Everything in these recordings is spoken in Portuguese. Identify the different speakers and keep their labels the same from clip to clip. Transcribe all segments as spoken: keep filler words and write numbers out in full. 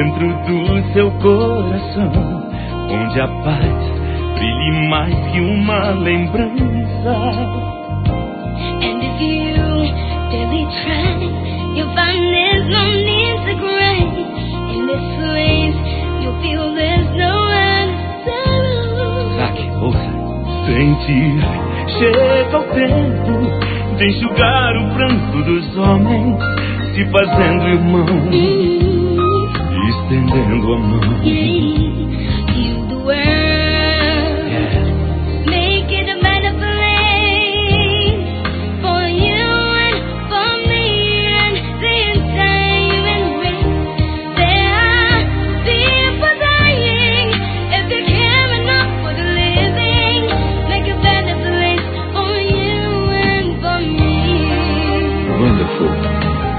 Speaker 1: dentro do seu coração, onde a paz brilhe mais que uma lembrança.
Speaker 2: And if you daily try, you'll find there's no need to cry. In this place, you'll feel there's no one sorrow.
Speaker 1: Saque, ouça. Sentir, chega o tempo de enxugar o pranto dos homens, se fazendo irmão, mm-hmm. estendendo a mão.
Speaker 2: Yeah. Heal the world, yeah. Make it a better place for you and for me and the entire human race. There are people dying. If you care enough for the living, make a better place for you and for me.
Speaker 1: Wonderful.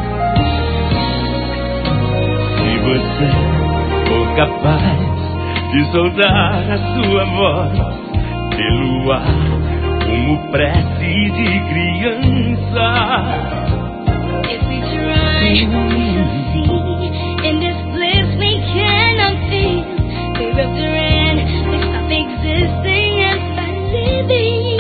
Speaker 1: Você for capaz de soltar a sua voz pelo ar como prece de criança.
Speaker 2: If we try to see in this bliss we cannot feel, we're up to end, we stop existing and start living.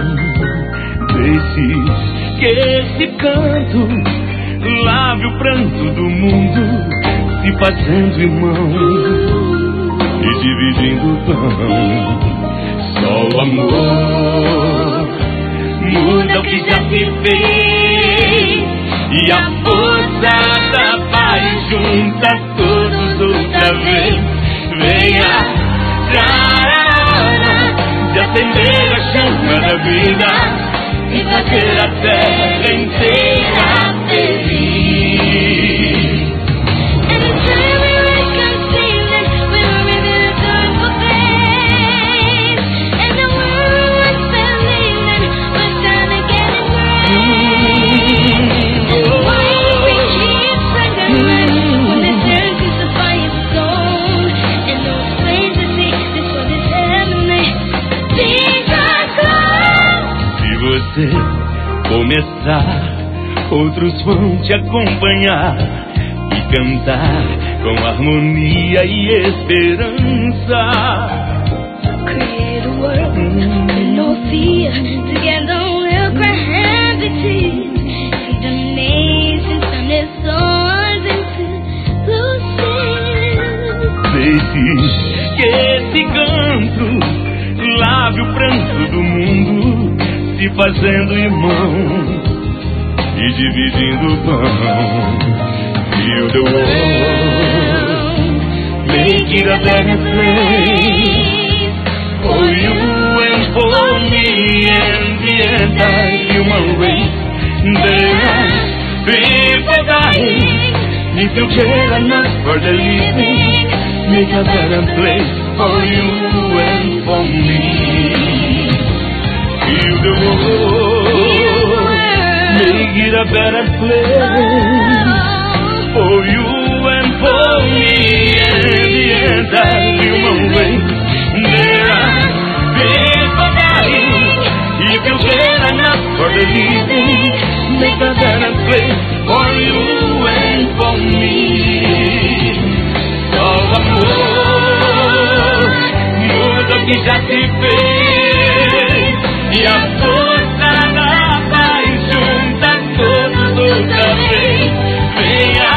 Speaker 1: Deixe que esse canto lave o pranto do mundo, se fazendo irmão e dividindo o pão. Só o amor muda o que já se fez, e a força da paz junta todos outra vez. Venha dar a hora de acender a chama da vida e fazer a terra inteira feliz. Se começar, outros vão te acompanhar e cantar com harmonia e esperança.
Speaker 2: Create a world with no fear, together we'll gravity. See the nations turn their swords into blue sails.
Speaker 1: Deixe que esse canto lave o pranto do mundo, se fazendo irmão e dividindo o pão. Feel the world, make it a better place for you and for me and the entire human race. There are people dying. If you care enough for the living, make a better place for you and for me. Feel the world, make it a better place for you and for me and the entire human race. There are people dying. If you care enough for the living, make a better place for you and for me. Só o amor muda o que já se fez, e a força da paz junta todos outra vez. Venha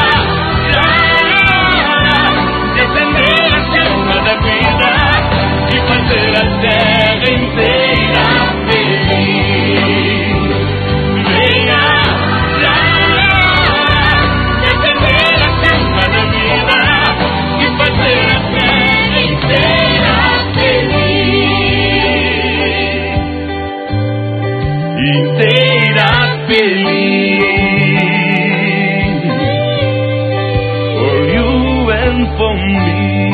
Speaker 1: dar de acender a chama da vida e fazer a terra inteira feliz. Venha dar de acender a chama da vida e fazer a terra inteira feliz. Inteira feliz, for you and for me.